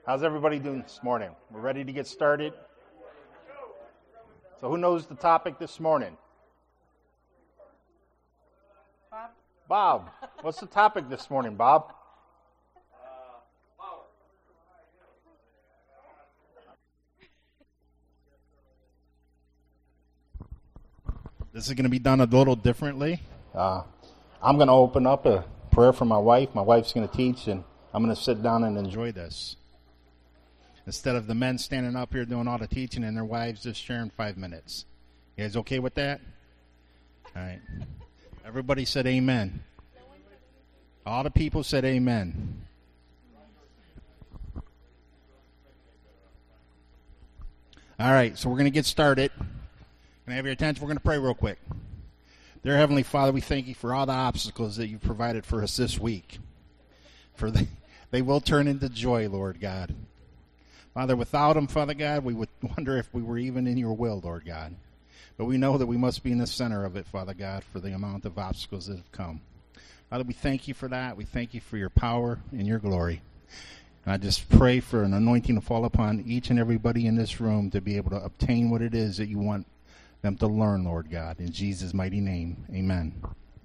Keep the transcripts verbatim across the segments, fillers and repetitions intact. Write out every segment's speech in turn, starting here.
How's everybody doing this morning? We're ready to get started. So who knows the topic this morning? Bob? Bob. What's the topic this morning, Bob? Uh, power. This is going to be done a little differently. Uh, I'm going to open up a prayer for my wife. My wife's going to teach, and I'm going to sit down and enjoy this. Instead of the men standing up here doing all the teaching and their wives just sharing five minutes. You guys okay with that? All right. Everybody said amen. All the people said amen. All right, so we're going to get started. Can I have your attention? We're going to pray real quick. Dear Heavenly Father, we thank you for all the obstacles that you provided for us this week. For the, they will turn into joy, Lord God. Father, without them, Father God, we would wonder if we were even in your will, Lord God. But we know that we must be in the center of it, Father God, for the amount of obstacles that have come. Father, we thank you for that. We thank you for your power and your glory. And I just pray for an anointing to fall upon each and everybody in this room to be able to obtain what it is that you want them to learn, Lord God. In Jesus' mighty name, amen.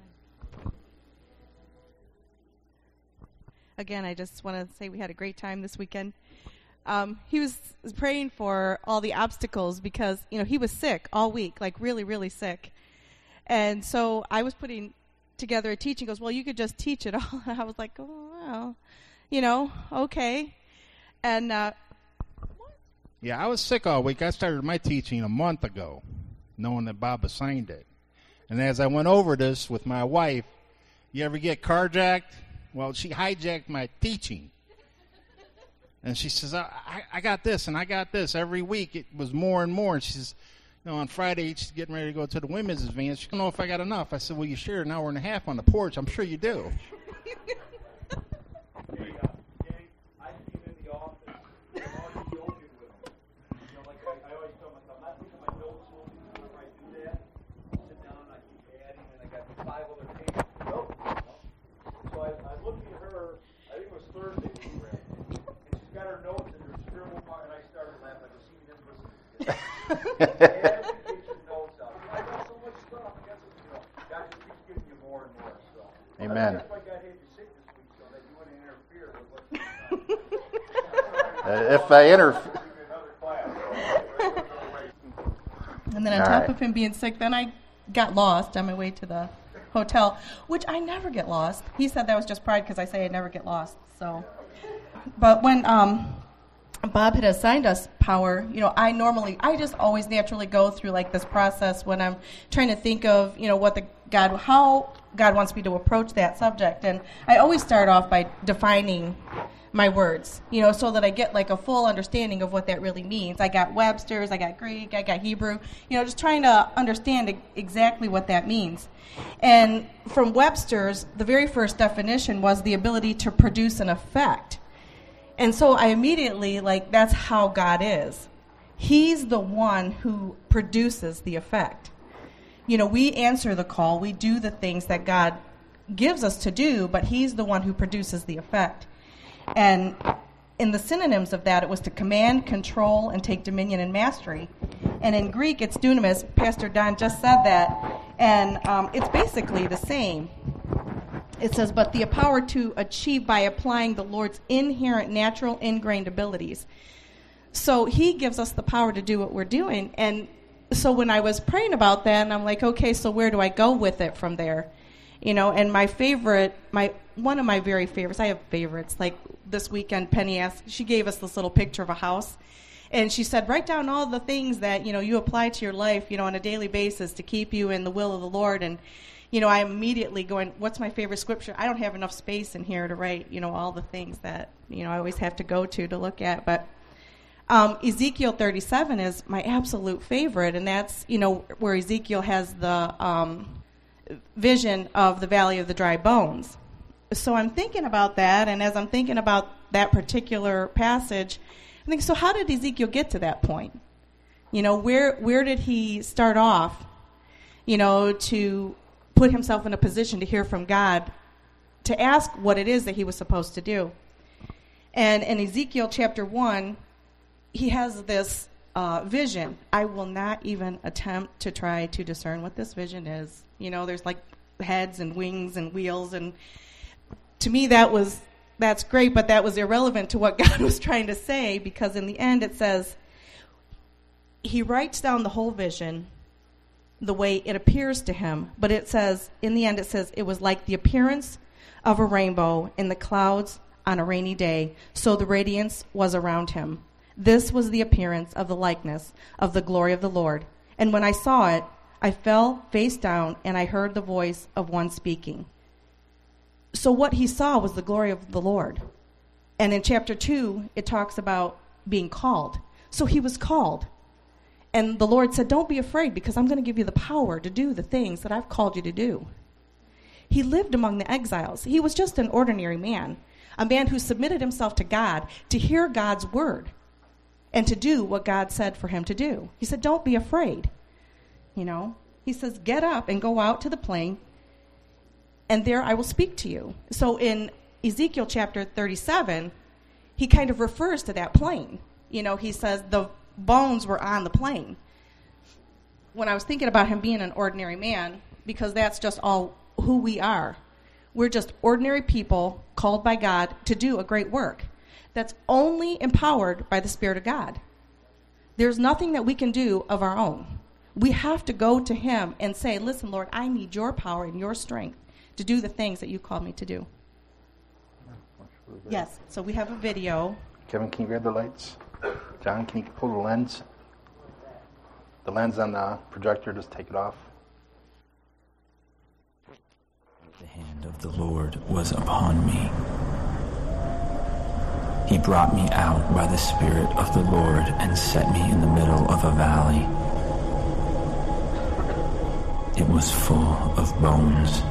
Again, I just want to say we had a great time this weekend. Um, he was praying for all the obstacles because, you know, he was sick all week, like really, really sick. And so I was putting together a teaching. He goes, well, you could just teach it all. I was like, oh, well, you know, okay. And uh, yeah, I was sick all week. I started my teaching a month ago, knowing that Bob assigned it. And as I went over this with my wife, you ever get carjacked? Well, she hijacked my teaching. And she says, I, I, I got this and I got this. Every week it was more and more. And she says, you know, on Friday she's getting ready to go to the women's advance. She don't know if I got enough. I said, well, you share an hour and a half on the porch. I'm sure you do. Hey, uh, Jay, I came in the office, and all you joking with me. You know, like I, I always tell myself, I'm not looking at my notes whenever I do that. I sit down and I keep adding, and I got five other pages to go. You know? So I, I looked at her, I think it was Thursday we were at, and she's got her notes and her scribble mark, and I started laughing. I go, see, you didn't listen to this. Add to get your notes out. I got so much stuff. I got so, you know, God just keeps giving you more and more stuff. Amen. That's why God had you sick this week, so that you wouldn't interfere with what's going on. Uh, if I interfere. and then on All top right. of him being sick, then I got lost on my way to the hotel, which I never get lost. He said that was just pride because I say I never get lost. So, but when um, Bob had assigned us power, you know, I normally, I just always naturally go through like this process when I'm trying to think of, you know, what the God, how God wants me to approach that subject. And I always start off by defining my words, you know, so that I get like a full understanding of what that really means. I got Webster's, I got Greek, I got Hebrew, you know, just trying to understand exactly what that means. And from Webster's, the very first definition was the ability to produce an effect. And so I immediately, like, that's how God is. He's the one who produces the effect. You know, we answer the call, we do the things that God gives us to do, but he's the one who produces the effect. And in the synonyms of that, it was to command, control, and take dominion and mastery. And in Greek, it's dunamis. Pastor Don just said that. And um, it's basically the same. It says, but the power to achieve by applying the Lord's inherent natural ingrained abilities. So he gives us the power to do what we're doing. And so when I was praying about that, and I'm like, okay, so where do I go with it from there? You know, and my favorite, my one of my very favorites, I have favorites. Like this weekend, Penny asked, she gave us this little picture of a house. And she said, write down all the things that, you know, you apply to your life, you know, on a daily basis to keep you in the will of the Lord. And, you know, I'm immediately going, what's my favorite scripture? I don't have enough space in here to write, you know, all the things that, you know, I always have to go to to look at. But um, Ezekiel thirty-seven is my absolute favorite. And that's, you know, where Ezekiel has the um, vision of the valley of the dry bones. So I'm thinking about that. And as I'm thinking about that particular passage, I think, so how did Ezekiel get to that point? You know, where where did he start off, you know, to put himself in a position to hear from God, to ask what it is that he was supposed to do? And in Ezekiel chapter one, he has this uh, vision. I will not even attempt to try to discern what this vision is. You know, there's like heads and wings and wheels, and to me that was that's great, but that was irrelevant to what God was trying to say, because in the end it says he writes down the whole vision the way it appears to him, but it says, in the end it says, it was like the appearance of a rainbow in the clouds on a rainy day, so the radiance was around him. This was the appearance of the likeness of the glory of the Lord. And when I saw it, I fell face down, and I heard the voice of one speaking. So what he saw was the glory of the Lord. And in chapter two, it talks about being called. So he was called. And the Lord said, don't be afraid, because I'm going to give you the power to do the things that I've called you to do. He lived among the exiles. He was just an ordinary man, a man who submitted himself to God to hear God's word and to do what God said for him to do. He said, don't be afraid. You know, he says, get up and go out to the plain, and there I will speak to you. So in Ezekiel chapter thirty-seven, he kind of refers to that plain. You know, he says the bones were on the plain. When I was thinking about him being an ordinary man, because that's just all who we are. We're just ordinary people called by God to do a great work that's only empowered by the Spirit of God. There's nothing that we can do of our own. We have to go to him and say, listen, Lord, I need your power and your strength to do the things that you called me to do. Yes, so we have a video. Kevin, can you grab the lights? John, can you pull the lens? The lens on the projector, just take it off. The hand of the Lord was upon me. He brought me out by the Spirit of the Lord and set me in the middle of a valley. It was full of bones.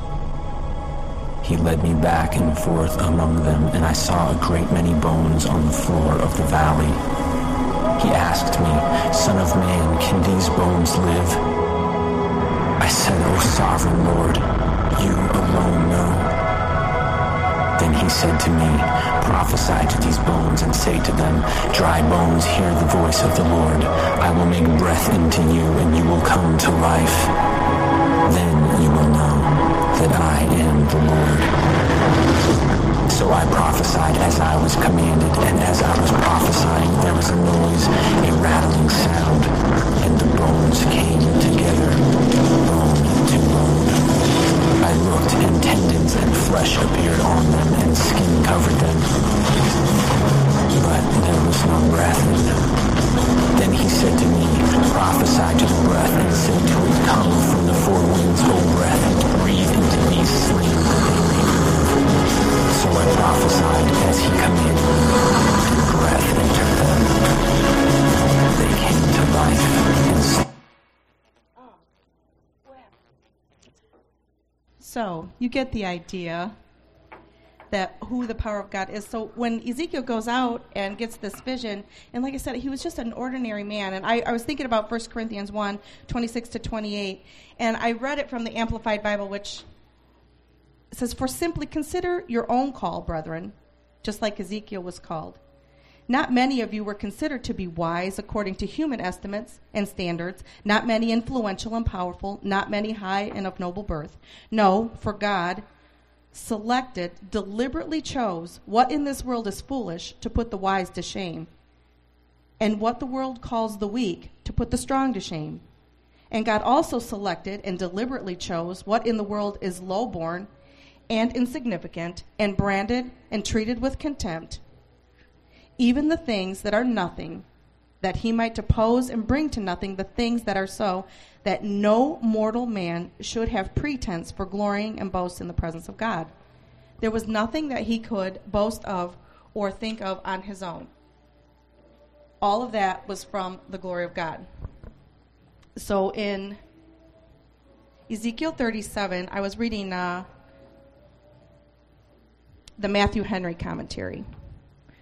He led me back and forth among them, and I saw a great many bones on the floor of the valley. He asked me, Son of man, can these bones live? I said, O sovereign Lord, you alone know. Then he said to me, prophesy to these bones and say to them, dry bones, hear the voice of the Lord. I will make breath into you, and you will come to life. Then you will know that I am the Lord. So I prophesied as I was commanded, and as I was prophesying, there was a noise, a rattling sound, and the bones came together, bone to bone. I looked, and tendons and flesh appeared on them, and skin covered them. But there was no breath in them. Then he said to me, prophesy to the breath, and say to it, come from the four winds, O breath, and breathe into these slain that they may live. So I prophesied as he commanded me, and breath entered them. They came to life and slept. So you get the idea that who the power of God is. So when Ezekiel goes out and gets this vision, and like I said, he was just an ordinary man. And I, I was thinking about First Corinthians one, twenty-six to twenty-eight, and I read it from the Amplified Bible, which says, for simply consider your own call, brethren, just like Ezekiel was called. Not many of you were considered to be wise according to human estimates and standards, not many influential and powerful, not many high and of noble birth. No, for God selected, deliberately chose what in this world is foolish to put the wise to shame, and what the world calls the weak to put the strong to shame. And God also selected and deliberately chose what in the world is lowborn and insignificant and branded and treated with contempt, even the things that are nothing, that he might depose and bring to nothing the things that are, so that no mortal man should have pretense for glorying and boast in the presence of God. There was nothing that he could boast of or think of on his own. All of that was from the glory of God. So in Ezekiel thirty-seven, I was reading uh, the Matthew Henry commentary.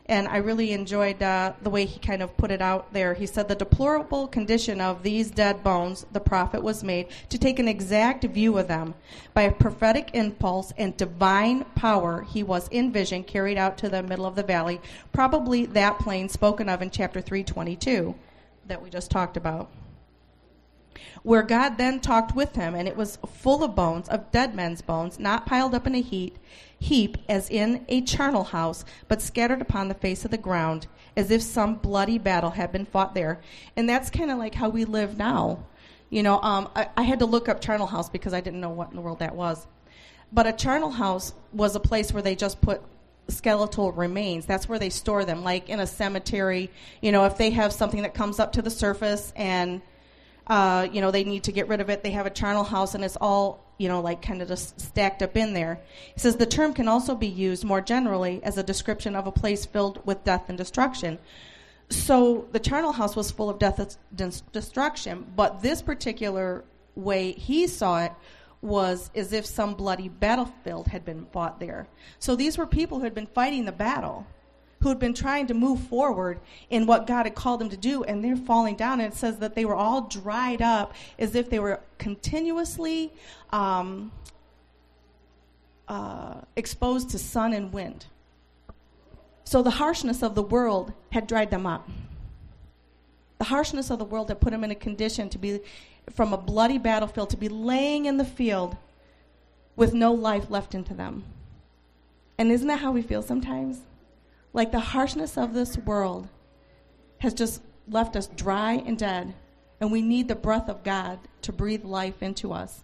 And I really enjoyed uh, the way he kind of put it out there. He said, the deplorable condition of these dead bones, the prophet was made to take an exact view of them. By a prophetic impulse and divine power, he was in vision carried out to the middle of the valley, probably that plain spoken of in chapter three twenty-two that we just talked about, where God then talked with him, and it was full of bones, of dead men's bones, not piled up in a heap, heap as in a charnel house, but scattered upon the face of the ground, as if some bloody battle had been fought there. And that's kind of like how we live now. You know, um, I, I had to look up charnel house because I didn't know what in the world that was. But a charnel house was a place where they just put skeletal remains. That's where they store them, like in a cemetery. You know, if they have something that comes up to the surface and Uh, you know, they need to get rid of it. They have a charnel house, and it's all, you know, like kind of just stacked up in there. He says the term can also be used more generally as a description of a place filled with death and destruction. So the charnel house was full of death and destruction, but this particular way he saw it was as if some bloody battlefield had been fought there. So these were people who had been fighting the battle, who had been trying to move forward in what God had called them to do, and they're falling down. And it says that they were all dried up as if they were continuously um, uh, exposed to sun and wind. So the harshness of the world had dried them up. The harshness of the world had put them in a condition to be, from a bloody battlefield, to be laying in the field with no life left into them. And isn't that how we feel sometimes? Like the harshness of this world has just left us dry and dead, and we need the breath of God to breathe life into us.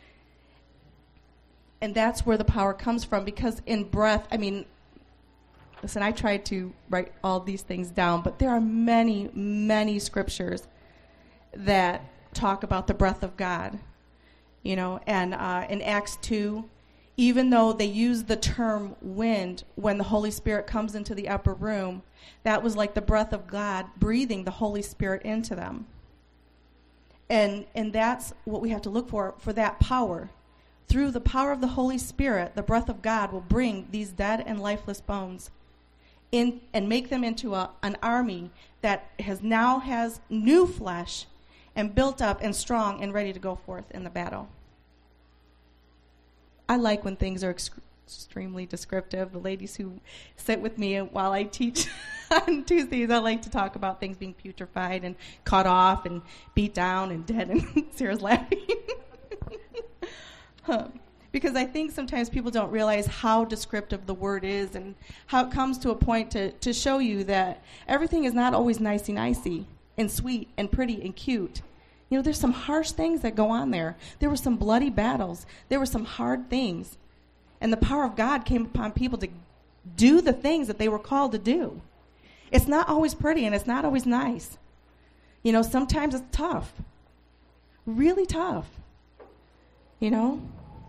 And that's where the power comes from, because in breath, I mean, listen, I tried to write all these things down, but there are many, many scriptures that talk about the breath of God. You know, and uh, in Acts two, even though they use the term wind when the Holy Spirit comes into the upper room, that was like the breath of God breathing the Holy Spirit into them. And and that's what we have to look for, for that power. Through the power of the Holy Spirit, the breath of God will bring these dead and lifeless bones in and make them into a, an army that has now has new flesh and built up and strong and ready to go forth in the battle. I like when things are ex- extremely descriptive. The ladies who sit with me while I teach on Tuesdays, I like to talk about things being putrefied and cut off and beat down and dead, and Sarah's laughing. huh. Because I think sometimes people don't realize how descriptive the word is, and how it comes to a point to, to show you that everything is not always nicey-nicey and sweet and pretty and cute. You know, there's some harsh things that go on there. There were some bloody battles. There were some hard things. And the power of God came upon people to do the things that they were called to do. It's not always pretty, and it's not always nice. You know, sometimes it's tough. Really tough. You know?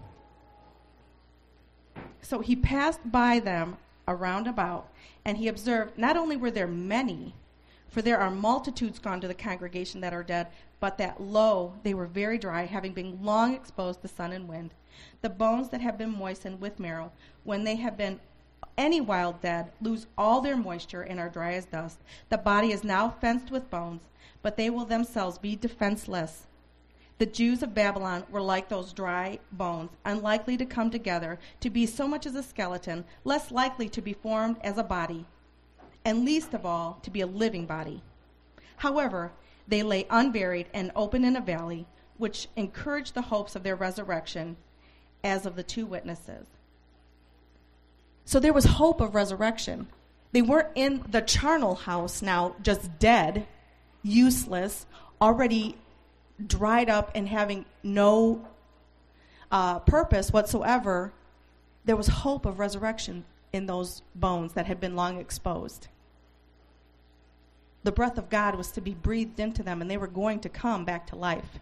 So he passed by them around about, and he observed not only were there many, for there are multitudes gone to the congregation that are dead, but that, lo, they were very dry, having been long exposed to sun and wind. The bones that have been moistened with marrow, when they have been any while dead, lose all their moisture and are dry as dust. The body is now fenced with bones, but they will themselves be defenseless. The Jews of Babylon were like those dry bones, unlikely to come together, to be so much as a skeleton, less likely to be formed as a body, and least of all, to be a living body. However, they lay unburied and open in a valley, which encouraged the hopes of their resurrection, as of the two witnesses. So there was hope of resurrection. They weren't in the charnel house now, just dead, useless, already dried up and having no uh, purpose whatsoever. There was hope of resurrection in those bones that had been long exposed. The breath of God was to be breathed into them, and they were going to come back to life.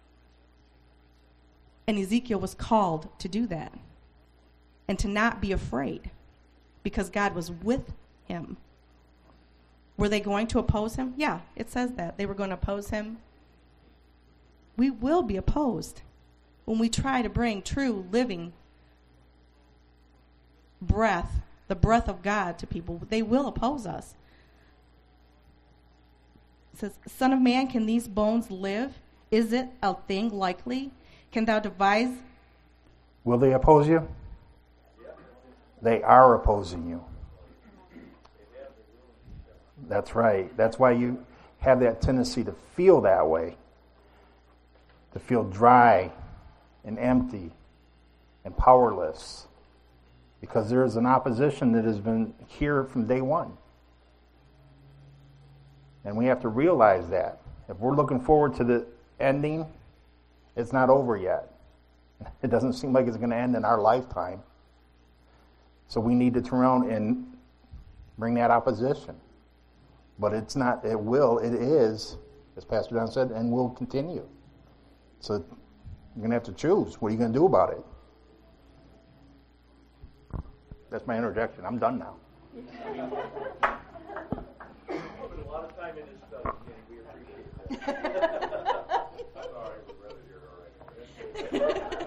And Ezekiel was called to do that and to not be afraid, because God was with him. Were they going to oppose him? Yeah, it says that. They were going to oppose him. We will be opposed when we try to bring true living breath the breath of God to people. They will oppose us. It says, Son of man, can these bones live? Is it a thing likely? Can thou devise? Will they oppose you? They are opposing you. That's right. That's why you have that tendency to feel that way. To feel dry and empty and powerless. Because there is an opposition that has been here from day one. And we have to realize that. If we're looking forward to the ending, it's not over yet. It doesn't seem like it's going to end in our lifetime. So we need to turn around and bring that opposition. But it's not, it will, it is, as Pastor Don said, and will continue. So you're going to have to choose. What are you going to do about it? That's my interjection. I'm done now. Put a lot of time in this stuff, Kenny. We appreciate that. Sorry, we'd rather hear it already.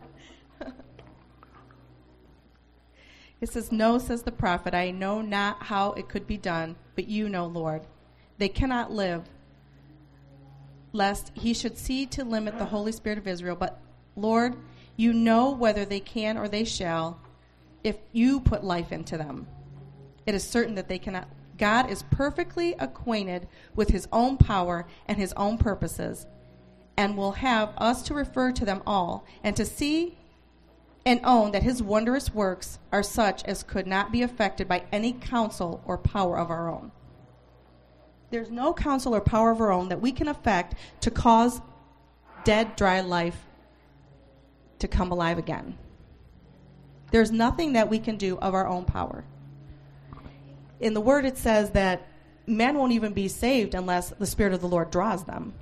It says, No, says the prophet, I know not how it could be done, but you know, Lord. They cannot live, lest he should see to limit the Holy Spirit of Israel. But, Lord, you know whether they can or they shall, if you put life into them. It is certain that they cannot. God is perfectly acquainted with his own power and his own purposes, and will have us to refer to them all, and to see and own that his wondrous works are such as could not be affected by any counsel or power of our own. There's no counsel or power of our own that we can affect to cause dead, dry life to come alive again. There's nothing that we can do of our own power. In the Word it says that men won't even be saved unless the Spirit of the Lord draws them.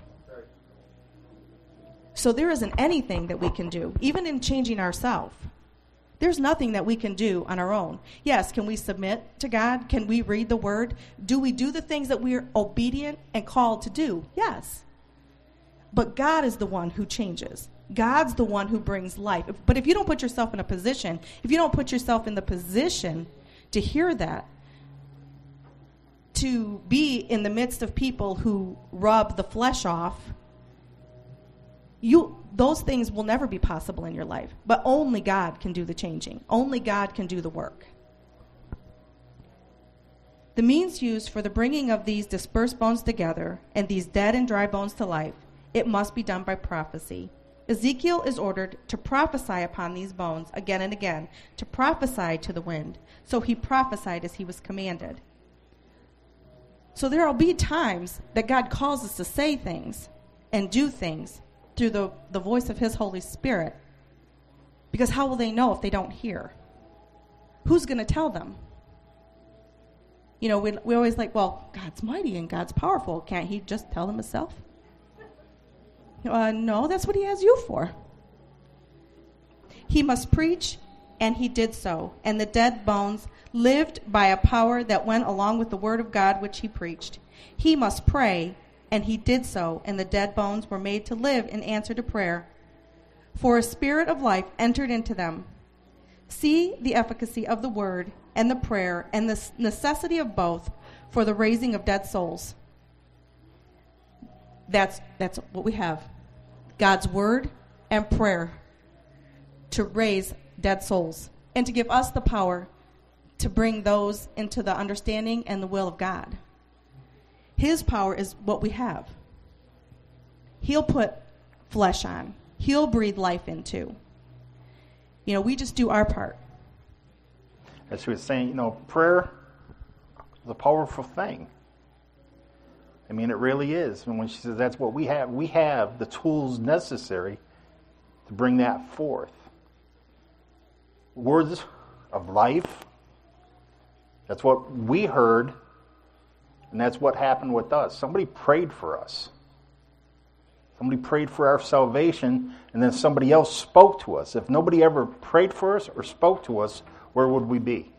So there isn't anything that we can do, even in changing ourselves. There's nothing that we can do on our own. Yes, can we submit to God? Can we read the Word? Do we do the things that we're obedient and called to do? Yes. But God is the one who changes. God's the one who brings life. But if you don't put yourself in a position, if you don't put yourself in the position to hear that, to be in the midst of people who rub the flesh off, You, those things will never be possible in your life. But only God can do the changing. Only God can do the work. The means used for the bringing of these dispersed bones together and these dead and dry bones to life, it must be done by prophecy. Ezekiel is ordered to prophesy upon these bones again and again, to prophesy to the wind. So he prophesied as he was commanded. So there will be times that God calls us to say things and do things through the, the voice of his Holy Spirit. Because how will they know if they don't hear? Who's going to tell them? You know, we, we always like, well, God's mighty and God's powerful. Can't he just tell them himself? Uh, no, that's what he has you for. He must preach, and he did so. And the dead bones lived by a power that went along with the word of God which he preached. He must pray, and he did so, and the dead bones were made to live in answer to prayer. For a spirit of life entered into them. See the efficacy of the word and the prayer and the necessity of both for the raising of dead souls. That's, that's what we have. God's word and prayer to raise dead souls and to give us the power to bring those into the understanding and the will of God. His power is what we have. He'll put flesh on. He'll breathe life into. You know, we just do our part. As she was saying, you know, prayer is a powerful thing. I mean, it really is. And when she says that's what we have, we have the tools necessary to bring that forth. Words of life. That's what we heard. And that's what happened with us. Somebody prayed for us. Somebody prayed for our salvation, and then somebody else spoke to us. If nobody ever prayed for us or spoke to us, where would we be?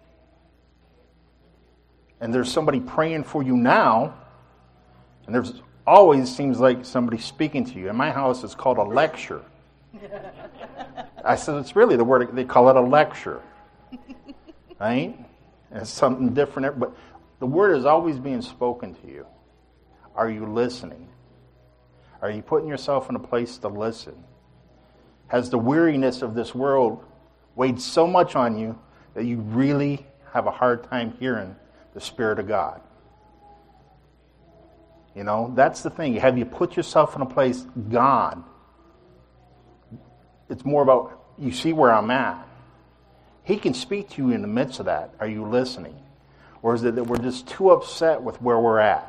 And there's somebody praying for you now, and there's always seems like somebody speaking to you. In my house, it's called a lecture. I said, it's really the word, they call it a lecture. Right? and it's something different. But the word is always being spoken to you. Are you listening? Are you putting yourself in a place to listen? Has the weariness of this world weighed so much on you that you really have a hard time hearing the Spirit of God? You know, that's the thing. Have you put yourself in a place, God? It's more about, you see where I'm at. He can speak to you in the midst of that. Are you listening? Or is it that we're just too upset with where we're at?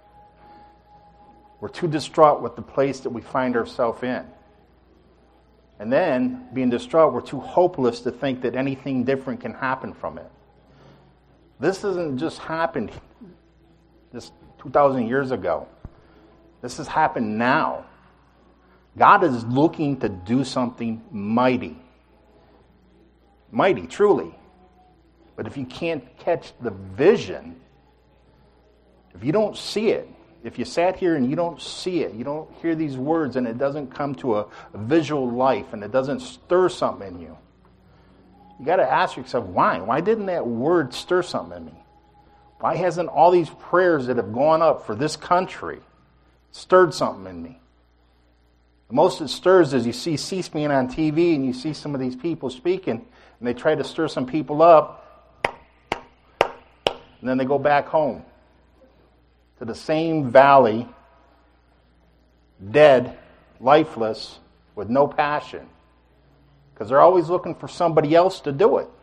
We're too distraught with the place that we find ourselves in. And then, being distraught, we're too hopeless to think that anything different can happen from it. This hasn't just happened just two thousand years ago. This has happened now. God is looking to do something mighty. Mighty, truly. But if you can't catch the vision, if you don't see it, if you sat here and you don't see it, you don't hear these words and it doesn't come to a, a visual life and it doesn't stir something in you, you got to ask yourself, why? Why didn't that word stir something in me? Why hasn't all these prayers that have gone up for this country stirred something in me? The most it stirs is you see C-SPAN on T V and you see some of these people speaking and they try to stir some people up and then they go back home to the same valley, dead, lifeless, with no passion. Because they're always looking for somebody else to do it.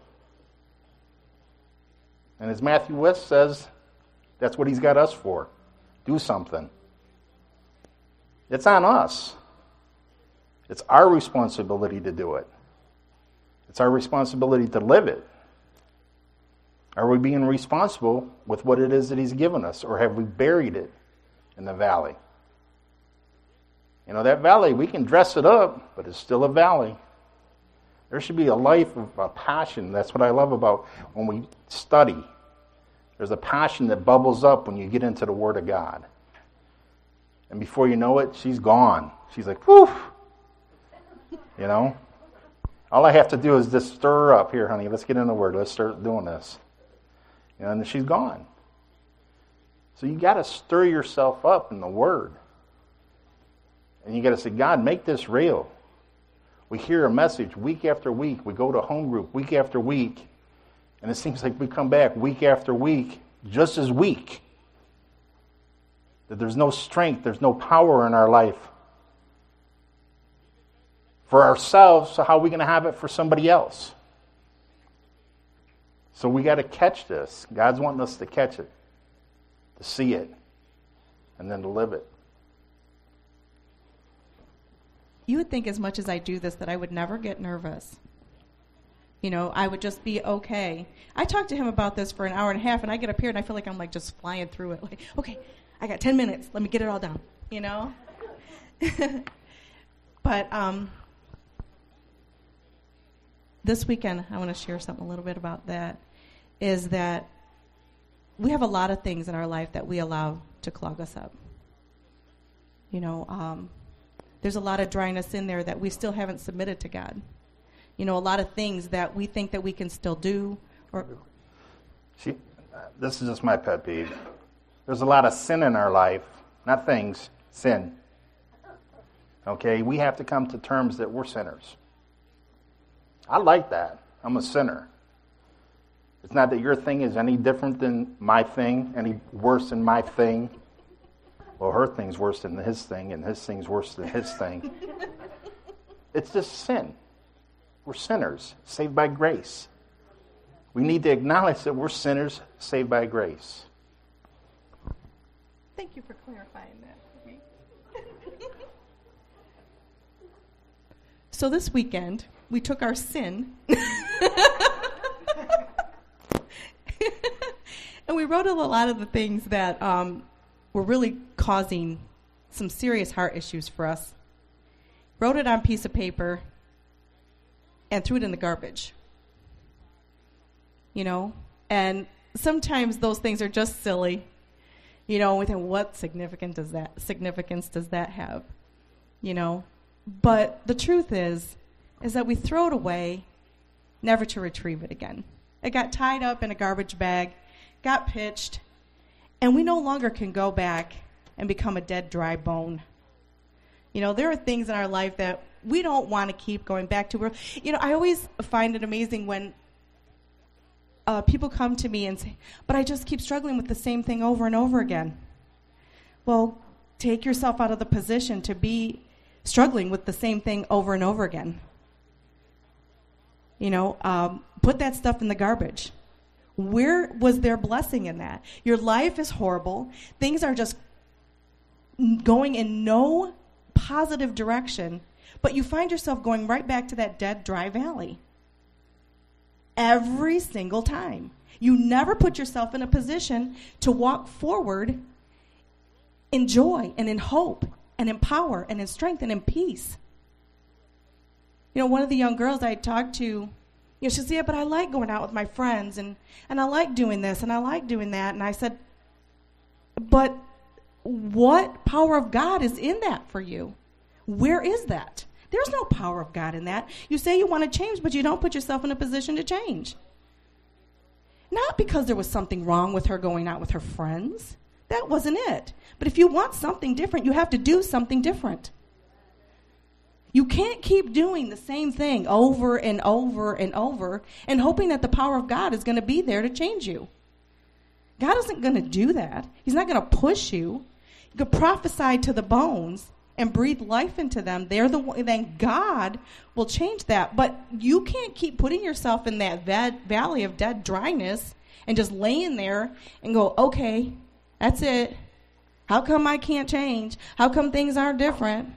And as Matthew West says, that's what he's got us for. Do something. It's on us. It's our responsibility to do it. It's our responsibility to live it. Are we being responsible with what it is that he's given us, or have we buried it in the valley? You know, that valley, we can dress it up, but it's still a valley. There should be a life of a passion. That's what I love about when we study. There's a passion that bubbles up when you get into the Word of God. And before you know it, she's gone. She's like, whew. You know? All I have to do is just stir her up. Here, honey, let's get in the Word. Let's start doing this. You know, and she's gone. So you got to stir yourself up in the Word. And you got to say, God, make this real. We hear a message week after week. We go to home group week after week. And it seems like we come back week after week just as weak. That there's no strength, there's no power in our life. For ourselves, so how are we going to have it for somebody else? So we got to catch this. God's wanting us to catch it, to see it, and then to live it. You would think as much as I do this that I would never get nervous. You know, I would just be okay. I talked to him about this for an hour and a half, and I get up here and I feel like I'm like just flying through it. Like, okay, I got ten minutes. Let me get it all down, you know? But um, this weekend, I want to share something a little bit about that, is that we have a lot of things in our life that we allow to clog us up. You know, um, there's a lot of dryness in there that we still haven't submitted to God. You know, a lot of things that we think that we can still do. Or See, this is just my pet peeve. There's a lot of sin in our life, not things, sin. Okay, we have to come to terms that we're sinners. I like that. I'm a sinner. It's not that your thing is any different than my thing, any worse than my thing. Well, her thing's worse than his thing, and his thing's worse than his thing. It's just sin. We're sinners, saved by grace. We need to acknowledge that we're sinners, saved by grace. Thank you for clarifying that for me. So this weekend, we took our sin and we wrote a lot of the things that um, were really causing some serious heart issues for us. Wrote it on a piece of paper and threw it in the garbage. You know? And sometimes those things are just silly. You know, we think, what significance does that significance does that have? You know? But the truth is, is that we throw it away, never to retrieve it again. It got tied up in a garbage bag, got pitched, and we no longer can go back and become a dead, dry bone. You know, there are things in our life that we don't want to keep going back to. You know, I always find it amazing when uh, people come to me and say, but I just keep struggling with the same thing over and over again. Well, take yourself out of the position to be struggling with the same thing over and over again. You know, um, put that stuff in the garbage. Where was their blessing in that? Your life is horrible. Things are just going in no positive direction, but you find yourself going right back to that dead, dry valley. Every single time. You never put yourself in a position to walk forward in joy and in hope and in power and in strength and in peace. You know, one of the young girls I talked to, you know, she said, yeah, but I like going out with my friends, and, and I like doing this, and I like doing that. And I said, but what power of God is in that for you? Where is that? There's no power of God in that. You say you want to change, but you don't put yourself in a position to change. Not because there was something wrong with her going out with her friends. That wasn't it. But if you want something different, you have to do something different. You can't keep doing the same thing over and over and over and hoping that the power of God is going to be there to change you. God isn't going to do that. He's not going to push you. You can prophesy to the bones and breathe life into them. They're the one, then God will change that. But you can't keep putting yourself in that va- valley of dead dryness and just laying there and go, okay, that's it. How come I can't change? How come things aren't different?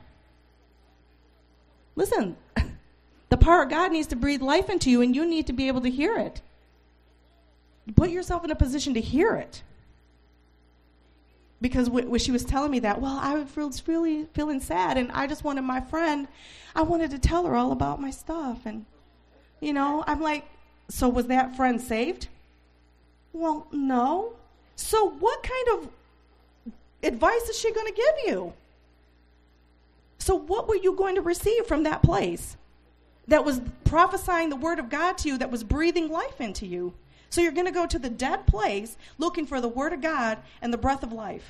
Listen, the power of God needs to breathe life into you, and you need to be able to hear it. Put yourself in a position to hear it. Because when she was telling me that, well, I was really feeling sad, and I just wanted my friend, I wanted to tell her all about my stuff. And, you know, I'm like, so was that friend saved? Well, no. So what kind of advice is she going to give you? So what were you going to receive from that place that was prophesying the word of God to you, that was breathing life into you? So you're going to go to the dead place looking for the word of God and the breath of life.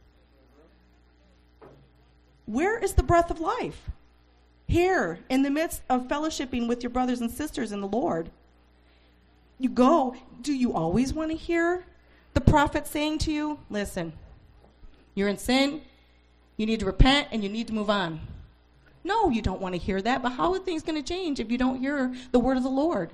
Where is the breath of life? Here, in the midst of fellowshipping with your brothers and sisters in the Lord. You go, do you always want to hear the prophet saying to you, listen, you're in sin, you need to repent, and you need to move on? No, you don't want to hear that, but how are things going to change if you don't hear the word of the Lord?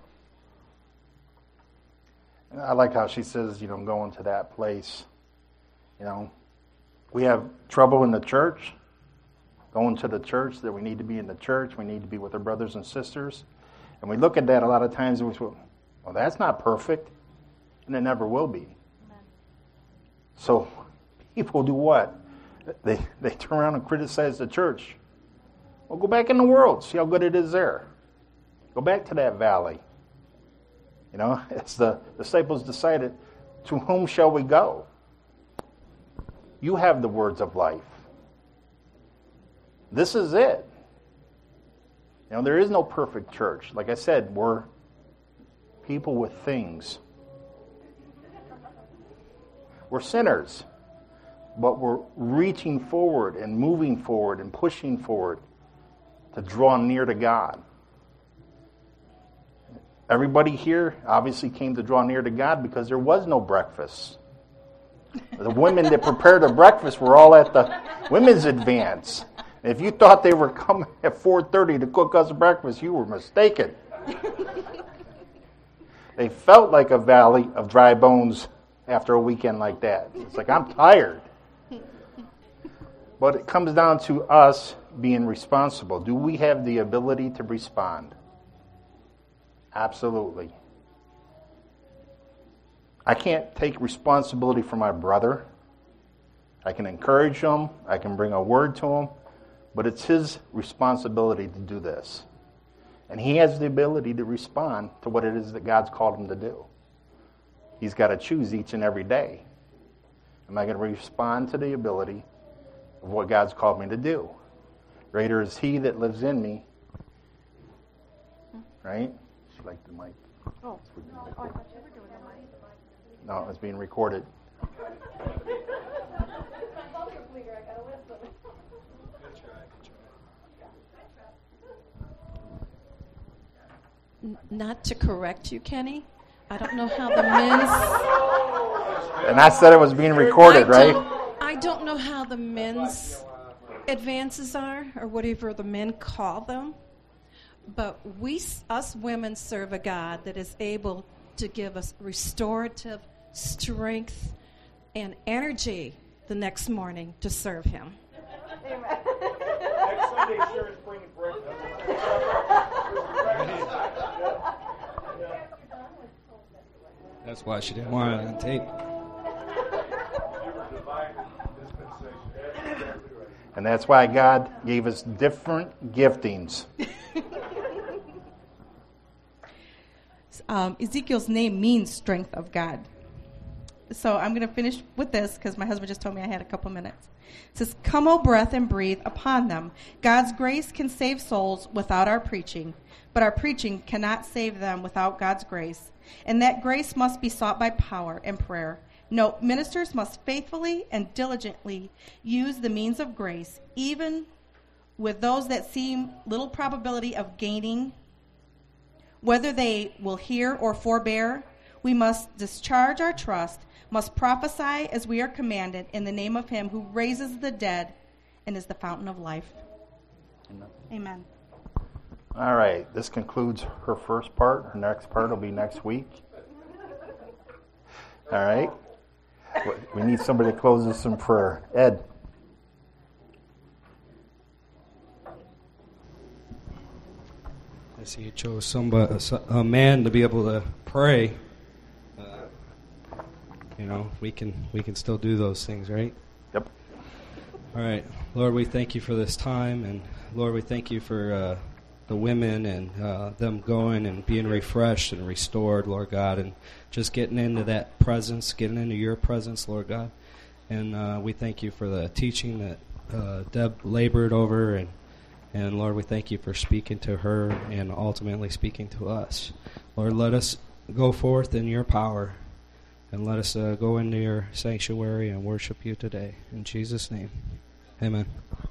I like how she says, you know, going to that place. You know, we have trouble in the church, going to the church, that we need to be in the church, we need to be with our brothers and sisters. And we look at that a lot of times and we say, well, that's not perfect, and it never will be. Amen. So people do what? They they turn around and criticize the church. Well, go back in the world, see how good it is there. Go back to that valley. You know, as the disciples decided, to whom shall we go? You have the words of life. This is it. You know, there is no perfect church. Like I said, we're people with things. We're sinners, but we're reaching forward and moving forward and pushing forward to draw near to God. Everybody here obviously came to draw near to God because there was no breakfast. The women that prepared the breakfast were all at the women's advance. If you thought they were coming at four thirty to cook us breakfast, you were mistaken. They felt like a valley of dry bones after a weekend like that. It's like, I'm tired. But it comes down to us being responsible. Do we have the ability to respond? Absolutely. I can't take responsibility for my brother. I can encourage him. I can bring a word to him. But it's his responsibility to do this. And he has the ability to respond to what it is that God's called him to do. He's got to choose each and every day. Am I going to respond to the ability of what God's called me to do? Greater is he that lives in me. Right? She liked the mic. Oh, oh, I thought you were doing it. No, it's being recorded. N- Not to correct you, Kenny. I don't know how the men's. And I said it was being recorded, I right? don't- I don't know how the men's advances are, or whatever the men call them. But we, us women, serve a God that is able to give us restorative strength and energy the next morning to serve Him. Next Sunday, sure is bringing breakfast. That's why she didn't want it on tape. And that's why God gave us different giftings. Um, Ezekiel's name means strength of God. So I'm going to finish with this because my husband just told me I had a couple minutes. It says, "Come, O breath, and breathe upon them." God's grace can save souls without our preaching, but our preaching cannot save them without God's grace. And that grace must be sought by power and prayer. No, ministers must faithfully and diligently use the means of grace, even with those that seem little probability of gaining. Whether they will hear or forbear, we must discharge our trust, must prophesy as we are commanded in the name of Him who raises the dead and is the fountain of life. Amen. Amen. All right, this concludes her first part. Her next part will be next week. All right. We need somebody to close us in prayer. Ed. I see you chose somebody, a man to be able to pray. Uh, you know, we can we can still do those things, right? Yep. All right, Lord, we thank you for this time, and Lord, we thank you for uh, the women and uh, them going and being refreshed and restored, Lord God, and just getting into that presence, getting into your presence, Lord God. And uh, we thank you for the teaching that uh, Deb labored over, and and Lord, we thank you for speaking to her and ultimately speaking to us. Lord, let us go forth in your power, and let us uh, go into your sanctuary and worship you today. In Jesus' name, amen.